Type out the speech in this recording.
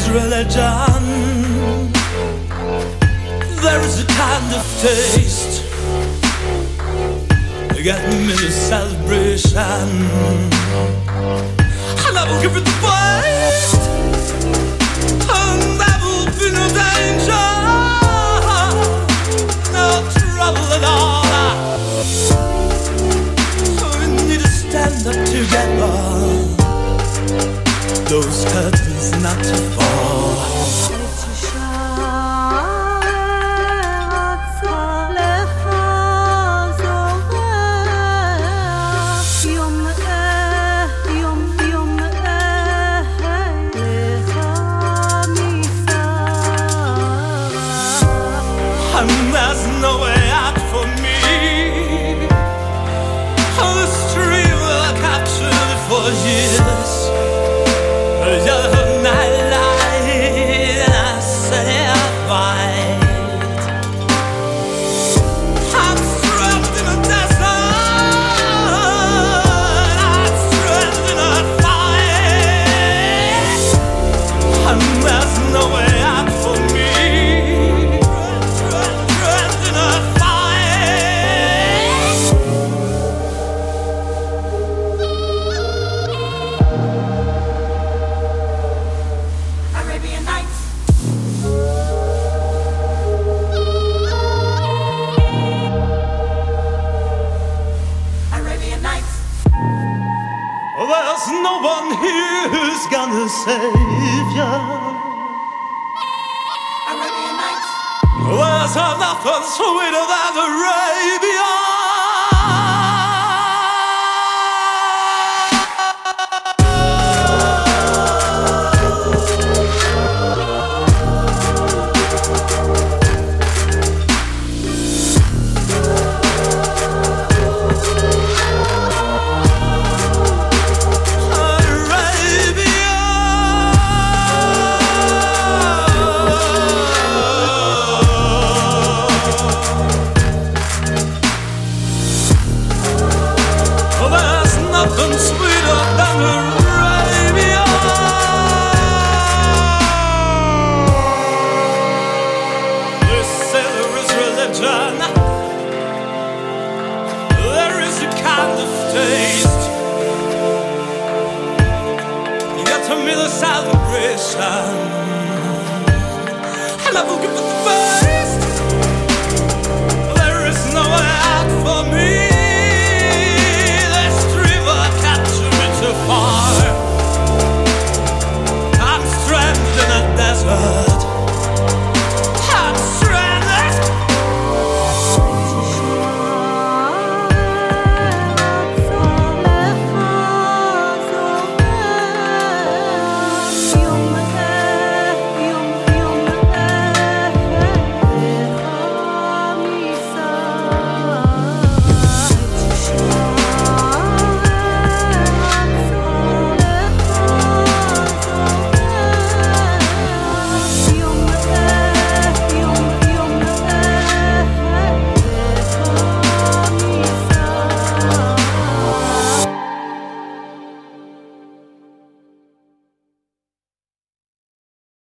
religion. There is a kind of taste. You get me the celebration, and I will give it the best, and there will be no danger, no trouble at all. So we need to stand up together, those curtains not to fall. And there's no way out for me. The stream will capture me for years. Yellow night light, and I say I'm white. I'm stranded in a desert. I'm stranded in a fight. And there's no way out for me. There's no one here who's gonna save you. Arabian Nights. There's nothing sweeter than Arabia. Nothing sweeter than Arabia. They say there is religion, there is a kind of taste. You get to me the celebration,